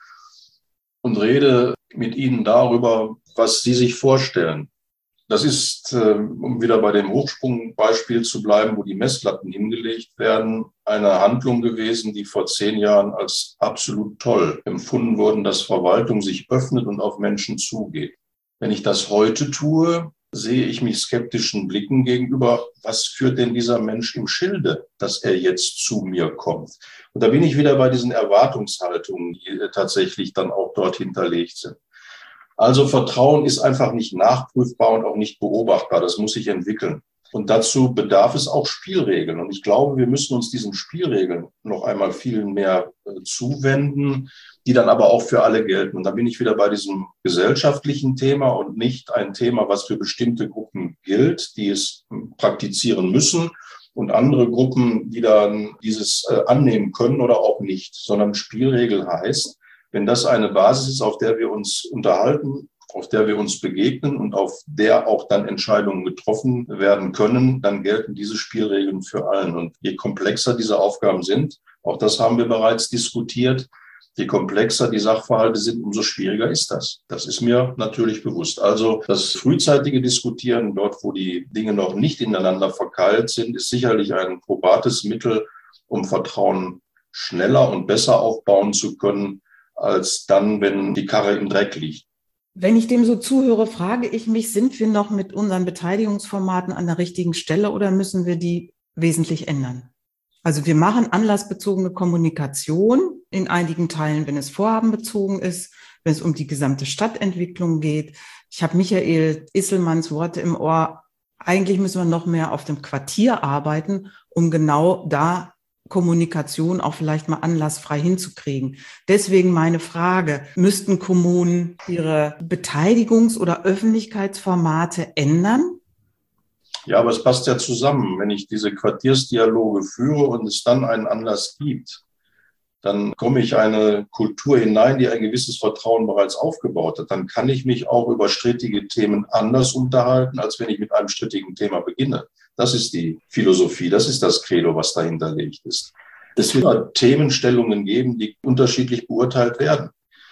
und rede mit ihnen darüber, was sie sich vorstellen. Das ist, um wieder bei dem Hochsprungbeispiel zu bleiben, wo die Messlatten hingelegt werden, eine Handlung gewesen, die vor 10 Jahren als absolut toll empfunden wurde, dass Verwaltung sich öffnet und auf Menschen zugeht. Wenn ich das heute tue, sehe ich mich skeptischen Blicken gegenüber, was führt denn dieser Mensch im Schilde, dass er jetzt zu mir kommt? Und da bin ich wieder bei diesen Erwartungshaltungen, die tatsächlich dann auch dort hinterlegt sind. Also Vertrauen ist einfach nicht nachprüfbar und auch nicht beobachtbar. Das muss sich entwickeln. Und dazu bedarf es auch Spielregeln. Und ich glaube, wir müssen uns diesen Spielregeln noch einmal viel mehr zuwenden, die dann aber auch für alle gelten. Und da bin ich wieder bei diesem gesellschaftlichen Thema und nicht ein Thema, was für bestimmte Gruppen gilt, die es praktizieren müssen, und andere Gruppen, die dann dieses annehmen können oder auch nicht, sondern Spielregel heißt, wenn das eine Basis ist, auf der wir uns unterhalten, auf der wir uns begegnen und auf der auch dann Entscheidungen getroffen werden können, dann gelten diese Spielregeln für allen. Und je komplexer diese Aufgaben sind, auch das haben wir bereits diskutiert, je komplexer die Sachverhalte sind, umso schwieriger ist das. Das ist mir natürlich bewusst. Also das frühzeitige Diskutieren, dort wo die Dinge noch nicht ineinander verkeilt sind, ist sicherlich ein probates Mittel, um Vertrauen schneller und besser aufbauen zu können, als dann, wenn die Karre im Dreck liegt. Wenn ich dem so zuhöre, frage ich mich, sind wir noch mit unseren Beteiligungsformaten an der richtigen Stelle oder müssen wir die wesentlich ändern? Also wir machen anlassbezogene Kommunikation in einigen Teilen, wenn es vorhabenbezogen ist, wenn es um die gesamte Stadtentwicklung geht. Ich habe Michael Isselmanns Worte im Ohr. Eigentlich müssen wir noch mehr auf dem Quartier arbeiten, um genau da Kommunikation auch vielleicht mal anlassfrei hinzukriegen. Deswegen meine Frage, müssten Kommunen ihre Beteiligungs- oder Öffentlichkeitsformate ändern? Ja, aber es passt ja zusammen. Wenn ich diese Quartiersdialoge führe und es dann einen Anlass gibt, dann komme ich eine Kultur hinein, die ein gewisses Vertrauen bereits aufgebaut hat. Dann kann ich mich auch über strittige Themen anders unterhalten, als wenn ich mit einem strittigen Thema beginne. Das ist die Philosophie, das ist das Credo, was dahinterlegt ist. Es wird Themenstellungen geben, die unterschiedlich beurteilt werden.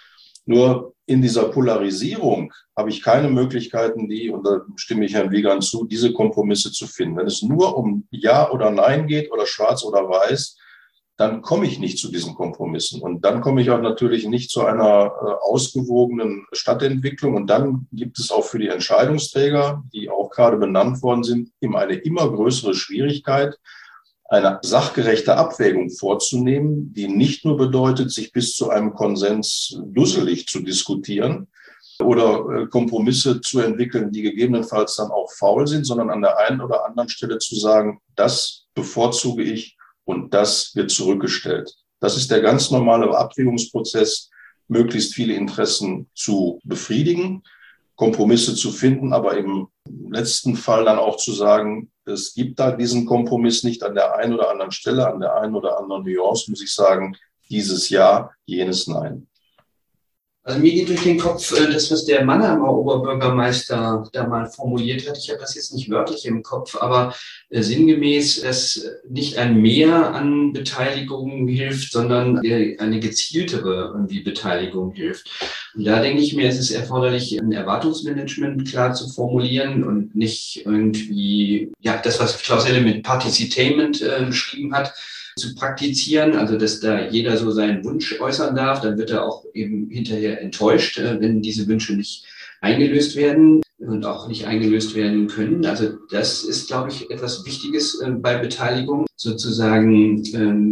Nur in dieser Polarisierung habe ich keine Möglichkeiten, und da stimme ich Herrn Wiegand zu, diese Kompromisse zu finden. Wenn es nur um Ja oder Nein geht oder Schwarz oder Weiß, dann komme ich nicht zu diesen Kompromissen. Und dann komme ich auch natürlich nicht zu einer ausgewogenen Stadtentwicklung. Und dann gibt es auch für die Entscheidungsträger, die auch gerade benannt worden sind, eine immer größere Schwierigkeit, eine sachgerechte Abwägung vorzunehmen, die nicht nur bedeutet, sich bis zu einem Konsens dusselig zu diskutieren oder Kompromisse zu entwickeln, die gegebenenfalls dann auch faul sind, sondern an der einen oder anderen Stelle zu sagen, das bevorzuge ich und das wird zurückgestellt. Das ist der ganz normale Abwägungsprozess, möglichst viele Interessen zu befriedigen, Kompromisse zu finden, aber im letzten Fall dann auch zu sagen, es gibt da diesen Kompromiss nicht an der einen oder anderen Stelle, an der einen oder anderen Nuance, muss ich sagen, dieses Ja, jenes Nein. Also mir geht durch den Kopf das, was der Mannheimer Oberbürgermeister da mal formuliert hat. Ich habe das jetzt nicht wörtlich im Kopf, aber sinngemäß, dass nicht ein Mehr an Beteiligung hilft, sondern eine gezieltere irgendwie Beteiligung hilft. Und da denke ich mir, es ist erforderlich, ein Erwartungsmanagement klar zu formulieren und nicht irgendwie, ja, das, was Klaus Helle mit Particitainment beschrieben hat, zu praktizieren, also dass da jeder so seinen Wunsch äußern darf, dann wird er auch eben hinterher enttäuscht, wenn diese Wünsche nicht eingelöst werden und auch nicht eingelöst werden können. Also das ist, glaube ich, etwas Wichtiges bei Beteiligung, sozusagen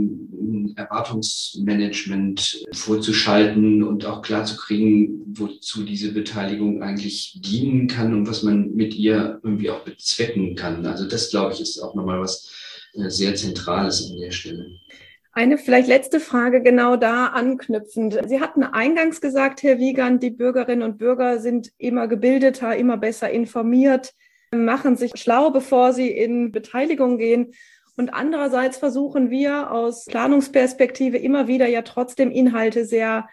Erwartungsmanagement vorzuschalten und auch klarzukriegen, wozu diese Beteiligung eigentlich dienen kann und was man mit ihr irgendwie auch bezwecken kann. Also das, glaube ich, ist auch nochmal was sehr Zentrales an der Stelle. Eine vielleicht letzte Frage genau da anknüpfend. Sie hatten eingangs gesagt, Herr Wiegand, die Bürgerinnen und Bürger sind immer gebildeter, immer besser informiert, machen sich schlau, bevor sie in Beteiligung gehen. Und andererseits versuchen wir aus Planungsperspektive immer wieder ja trotzdem Inhalte sehr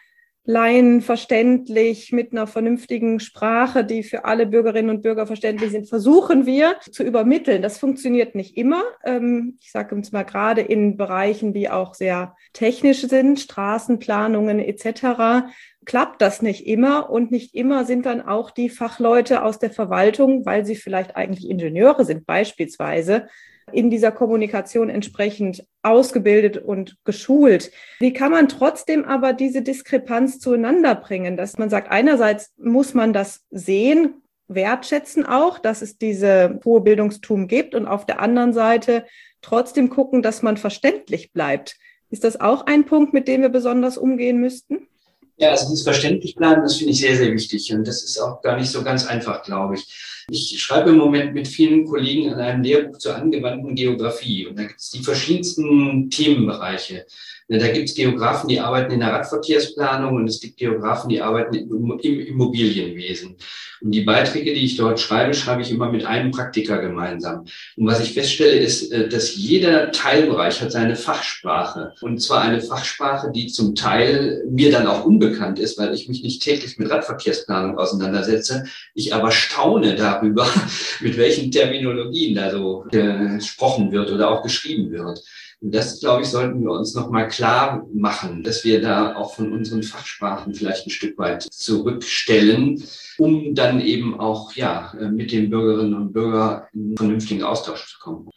laienverständlich mit einer vernünftigen Sprache, die für alle Bürgerinnen und Bürger verständlich sind, versuchen wir zu übermitteln. Das funktioniert nicht immer. Ich sage uns mal gerade in Bereichen, die auch sehr technisch sind, Straßenplanungen etc., klappt das nicht immer. Und nicht immer sind dann auch die Fachleute aus der Verwaltung, weil sie vielleicht eigentlich Ingenieure sind beispielsweise, in dieser Kommunikation entsprechend ausgebildet und geschult. Wie kann man trotzdem aber diese Diskrepanz zueinander bringen, dass man sagt, einerseits muss man das sehen, wertschätzen auch, dass es diese hohe Bildungstum gibt und auf der anderen Seite trotzdem gucken, dass man verständlich bleibt. Ist das auch ein Punkt, mit dem wir besonders umgehen müssten? Ja, also dieses verständlich bleiben, das finde ich sehr, sehr wichtig. Und das ist auch gar nicht so ganz einfach, glaube ich. Ich schreibe im Moment mit vielen Kollegen an einem Lehrbuch zur angewandten Geografie. Und da gibt es die verschiedensten Themenbereiche. Da gibt es Geografen, die arbeiten in der Radverkehrsplanung, und es gibt Geografen, die arbeiten im Immobilienwesen. Und die Beiträge, die ich dort schreibe, schreibe ich immer mit einem Praktiker gemeinsam. Und was ich feststelle, ist, dass jeder Teilbereich hat seine Fachsprache. Und zwar eine Fachsprache, die zum Teil mir dann auch unbekannt ist, weil ich mich nicht täglich mit Radverkehrsplanung auseinandersetze. Ich aber staune darüber, mit welchen Terminologien da so gesprochen wird oder auch geschrieben wird. Und das, glaube ich, sollten wir uns nochmal klar machen, dass wir da auch von unseren Fachsprachen vielleicht ein Stück weit zurückstellen, um dann eben auch mit den Bürgerinnen und Bürgern in einen vernünftigen Austausch zu kommen.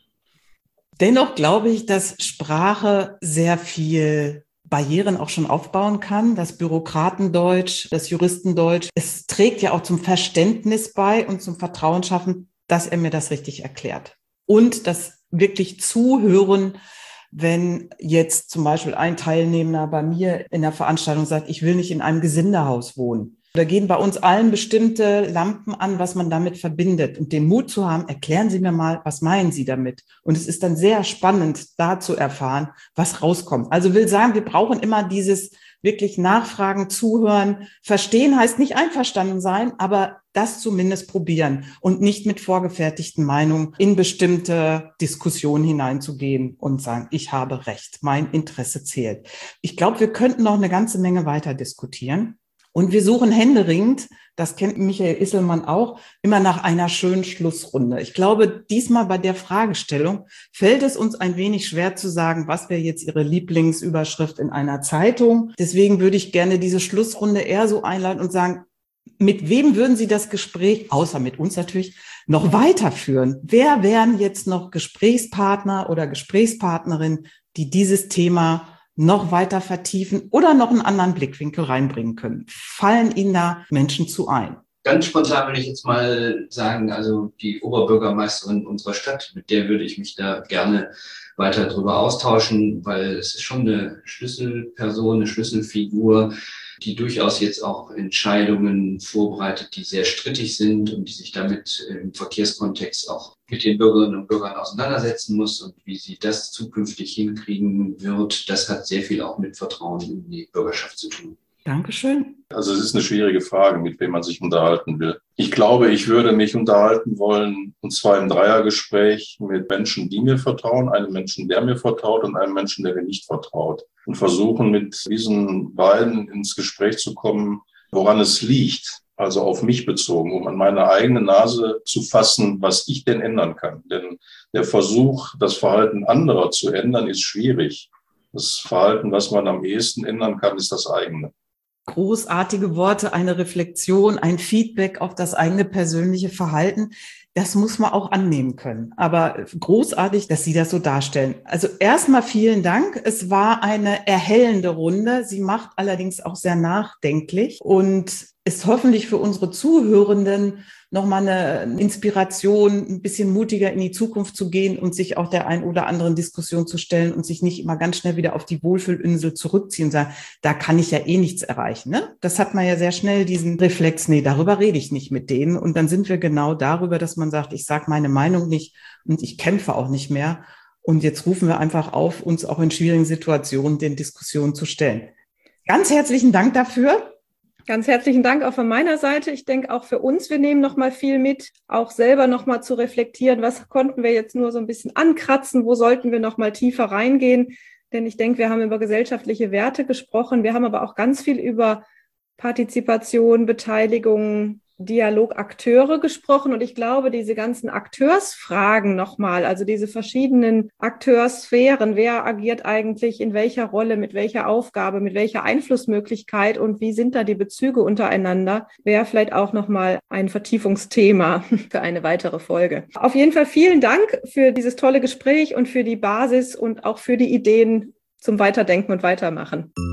Dennoch glaube ich, dass Sprache sehr viel Barrieren auch schon aufbauen kann, das Bürokratendeutsch, das Juristendeutsch. Es trägt ja auch zum Verständnis bei und zum Vertrauen schaffen, dass er mir das richtig erklärt. Und das wirklich Zuhören, wenn jetzt zum Beispiel ein Teilnehmer bei mir in der Veranstaltung sagt, ich will nicht in einem Gesindehaus wohnen. Da gehen bei uns allen bestimmte Lampen an, was man damit verbindet. Und den Mut zu haben, erklären Sie mir mal, was meinen Sie damit? Und es ist dann sehr spannend, da zu erfahren, was rauskommt. Also will sagen, wir brauchen immer dieses wirklich Nachfragen, Zuhören. Verstehen heißt nicht einverstanden sein, aber das zumindest probieren und nicht mit vorgefertigten Meinungen in bestimmte Diskussionen hineinzugehen und sagen, ich habe Recht, mein Interesse zählt. Ich glaube, wir könnten noch eine ganze Menge weiter diskutieren. Und wir suchen händeringend, das kennt Michael Isselmann auch, immer nach einer schönen Schlussrunde. Ich glaube, diesmal bei der Fragestellung fällt es uns ein wenig schwer zu sagen, was wäre jetzt Ihre Lieblingsüberschrift in einer Zeitung. Deswegen würde ich gerne diese Schlussrunde eher so einleiten und sagen, mit wem würden Sie das Gespräch, außer mit uns natürlich, noch weiterführen? Wer wären jetzt noch Gesprächspartner oder Gesprächspartnerin, die dieses Thema noch weiter vertiefen oder noch einen anderen Blickwinkel reinbringen können? Fallen Ihnen da Menschen zu ein? Ganz spontan würde ich jetzt mal sagen, also die Oberbürgermeisterin unserer Stadt, mit der würde ich mich da gerne weiter drüber austauschen, weil es ist schon eine Schlüsselperson, eine Schlüsselfigur, die durchaus jetzt auch Entscheidungen vorbereitet, die sehr strittig sind und die sich damit im Verkehrskontext auch mit den Bürgerinnen und Bürgern auseinandersetzen muss, und wie sie das zukünftig hinkriegen wird, das hat sehr viel auch mit Vertrauen in die Bürgerschaft zu tun. Dankeschön. Also es ist eine schwierige Frage, mit wem man sich unterhalten will. Ich glaube, ich würde mich unterhalten wollen, und zwar im Dreiergespräch mit Menschen, die mir vertrauen, einem Menschen, der mir vertraut, und einem Menschen, der mir nicht vertraut. Und versuchen, mit diesen beiden ins Gespräch zu kommen, woran es liegt, also auf mich bezogen, um an meine eigene Nase zu fassen, was ich denn ändern kann. Denn der Versuch, das Verhalten anderer zu ändern, ist schwierig. Das Verhalten, was man am ehesten ändern kann, ist das eigene. Großartige Worte, eine Reflexion, ein Feedback auf das eigene persönliche Verhalten. Das muss man auch annehmen können. Aber großartig, dass Sie das so darstellen. Also erstmal vielen Dank. Es war eine erhellende Runde. Sie macht allerdings auch sehr nachdenklich und ist hoffentlich für unsere Zuhörenden nochmal eine Inspiration, ein bisschen mutiger in die Zukunft zu gehen und sich auch der ein oder anderen Diskussion zu stellen und sich nicht immer ganz schnell wieder auf die Wohlfühlinsel zurückziehen und sagen, da kann ich ja eh nichts erreichen. Ne? Das hat man ja sehr schnell, diesen Reflex, nee, darüber rede ich nicht mit denen. Und dann sind wir genau darüber, dass man sagt, ich sage meine Meinung nicht und ich kämpfe auch nicht mehr. Und jetzt rufen wir einfach auf, uns auch in schwierigen Situationen den Diskussionen zu stellen. Ganz herzlichen Dank dafür. Ganz herzlichen Dank auch von meiner Seite. Ich denke auch für uns, wir nehmen noch mal viel mit, auch selber noch mal zu reflektieren, was konnten wir jetzt nur so ein bisschen ankratzen, wo sollten wir noch mal tiefer reingehen. Denn ich denke, wir haben über gesellschaftliche Werte gesprochen, wir haben aber auch ganz viel über Partizipation, Beteiligung, Dialog, Akteure gesprochen. Und ich glaube, diese ganzen Akteursfragen nochmal, also diese verschiedenen Akteursphären, wer agiert eigentlich in welcher Rolle, mit welcher Aufgabe, mit welcher Einflussmöglichkeit und wie sind da die Bezüge untereinander, wäre vielleicht auch nochmal ein Vertiefungsthema für eine weitere Folge. Auf jeden Fall vielen Dank für dieses tolle Gespräch und für die Basis und auch für die Ideen zum Weiterdenken und Weitermachen.